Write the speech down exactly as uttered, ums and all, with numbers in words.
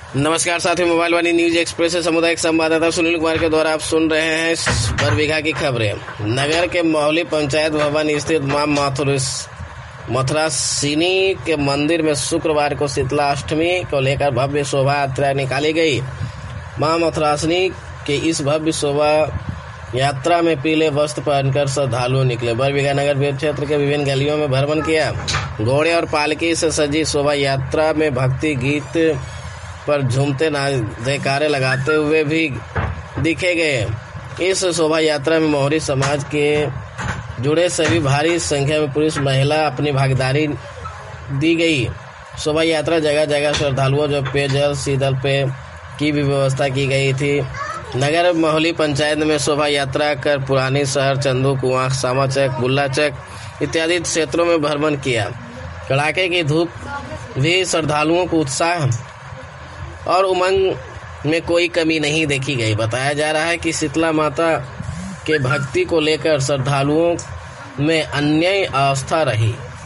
नमस्कार साथियों, मोबाइल वाणी news express से सामुदायिक संवाददाता सुनील कुमार के द्वारा आप सुन रहे हैं बरबीघा की खबरें। नगर के मोहली पंचायत भवन स्थित मां मथुरासिनी के मंदिर में शुक्रवार को शीतला अष्टमी को लेकर भव्य शोभा यात्रा निकाली गई। मां मथुरासिनी के इस भव्य शोभा यात्रा में पीले वस्त्र पहनकर श्रद्धालु निकले। बरबीघा नगर क्षेत्र के विभिन्न गलियों में भ्रमण किया। घोड़े और पालकी से सजी शोभा यात्रा में भक्ति गीत पर झूमते जयकारे लगाते हुए भी दिखे गए। इस शोभा यात्रा में मोहरी समाज के जुड़े सभी भारी संख्या में पुरुष महिला अपनी भागीदारी दी गई। शोभा यात्रा जगह जगह श्रद्धालुओं जो पेयजल शीतल पेय की भी व्यवस्था की गई थी। नगर मोहली पंचायत में शोभा यात्रा कर पुरानी शहर, चंदू कुआं, सामाचक, बुल्लाचक इत्यादि क्षेत्रों में भ्रमण किया। कड़ाके की धूप भी श्रद्धालुओं को उत्साह और उमंग में कोई कमी नहीं देखी गई। बताया जा रहा है कि शीतला माता के भक्ति को लेकर श्रद्धालुओं में अन्य आस्था रही।